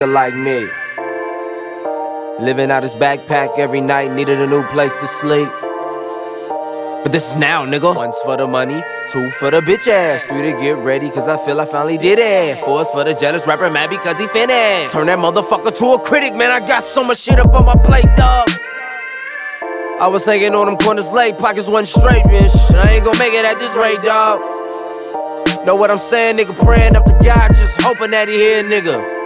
like me. Living out his backpack every night, needed a new place to sleep. But this is now, nigga. 1's for the money, 2 for the bitch ass, 3 to get ready, cause I feel I finally did it. 4's for the jealous rapper mad because he finished. Turn that motherfucker to a critic, man, I got so much shit up on my plate, dog. I was hanging on them corners late, pockets wasn't straight, bitch. I ain't gon' make it at this rate, dog. Know what I'm saying, nigga? Praying up to God, just hoping that he hear, nigga.